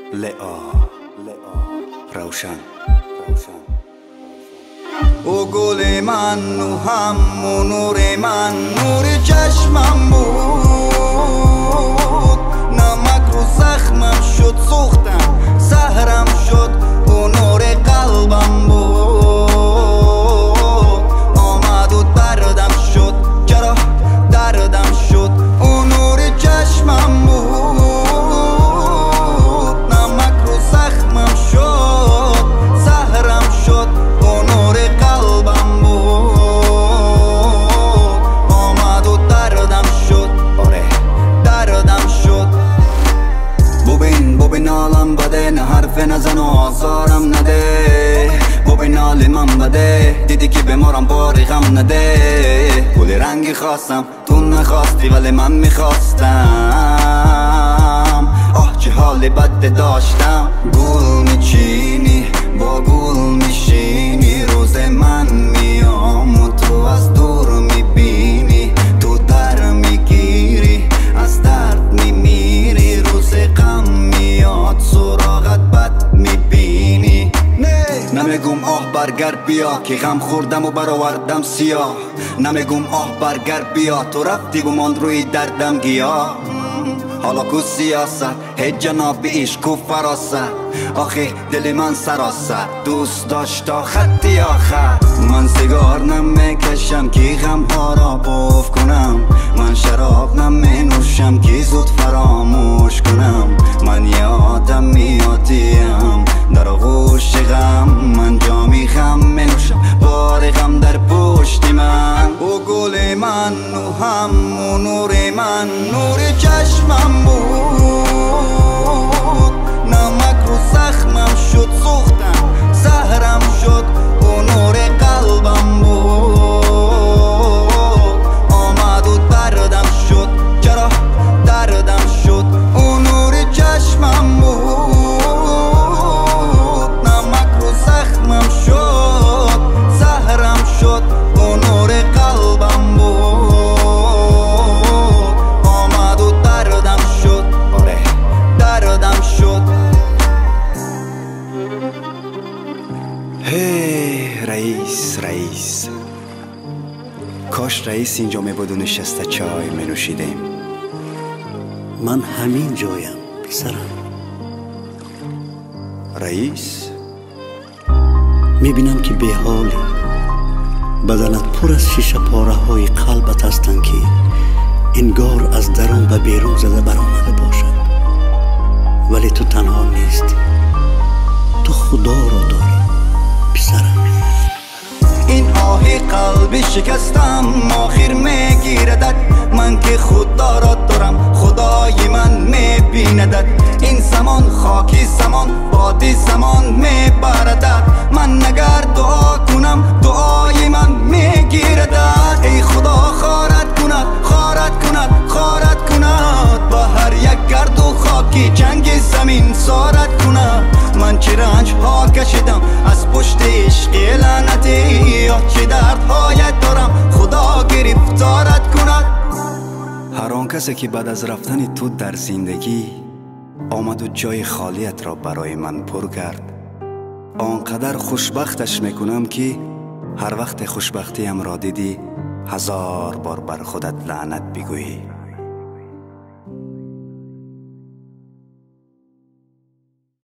لئا روشن او گل من و همون نور من، نور چشمم بود. نمک رو زخمم شد، سوختم زهرم شد، او نور قلبم بود. آمد و دردم شد، چرا دردم شد، او نور چشمم بود. نمک رو زخمم شد، زهرم شد، او نور قلبم بود. آمد و دردم شد، آره دردم شد. ببین حالم بده، نه حرف نزن و آزارم نده. ببین حال من بده، دیدی که بمارم باری غم نده. گل رنگی خواستم تو نخواستی ولی من میخواستم. آه چه حال بد داشتم. گل میچینی با گل میشینی، روز من میام و تو از دور میبینی. تو در میگیری از درد میمیری، روز غم میاد سراغت بد میبینی. نمیگم آه برگر بیا که غم خوردم و برآوردم سیاه. نمیگم آه برگر بیا تو رفتی گمان روی دردم گیا. حالا کو سیاست هیچ جناب عشق کو فراست. آخه دل من سراسر دوست داشت تا خطی آخر. من سیگار نمیکشم که غم ها را پف کنم. من شراب نمینوشم که زود فراموش کنم. من یه آدم میادیم در آغوش غم. من جامی غم منوشم بار غم در پشت من. او گل من و همون نور من، نور چشمم بود. نمک رو زخمم شد، سوختم زهرم شد، او نور قلبم بود. آمد و دردم شد، چرا دردم شد، او نور چشمم بود. نمک رو زخمم شد، زهرم شد، او نور قلبم بود. آمد و دردم شد، آره دردم شد. هی رئیس کاش رئیس اینجا می بود و نشسته چای می نوشیدیم. من همین جایم پسرم. رئیس میبینم که به حالی، بدنت پر از شیشه پاره های قلبت هستند که انگار از درون و بیرون زده برآمده باشد. ولی تو تنها نیستی، تو خدا را داری پسرم. این آه قلبی شکستم آخر میگیردد. من که خدا را دارم خدای من میبیندد. این زمان خاکی زمان بادی زمان میبردد. من نگر دعا کنم دعای من میگیردد. ای خدا خارت کند خارت کند با هر یک گرد و خاکی جنگ زمین سارت کند. من چه رنج ها کشیدم از پشت عشق لعنتی. یا چه دردهایت دارم خدا گرفتارت کند. هر آن کسی که بعد از رفتن تو در زندگی آمد و جای خالیت را برای من پر کرد، آنقدر خوشبختش میکنم که هر وقت خوشبختیم را دیدی 1000 بار بر خودت لعنت بگویی.